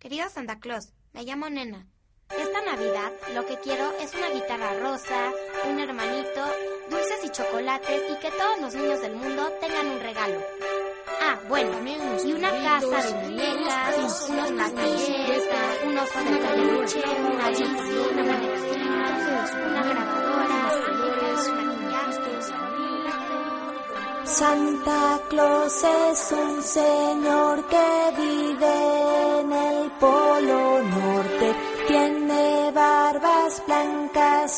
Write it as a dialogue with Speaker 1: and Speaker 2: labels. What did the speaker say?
Speaker 1: Querido Santa Claus, me llamo Nena. Esta Navidad lo que quiero es una guitarra rosa, un hermanito, dulces y chocolates y que todos los niños del mundo tengan un regalo. Ah, bueno, y una casa de muñecas, unos pastilles, un oso de peluche, una Bixby, una manecita, una grabadora,
Speaker 2: Santa Claus es un señor que vive en el Polo Norte. Tiene barbas blancas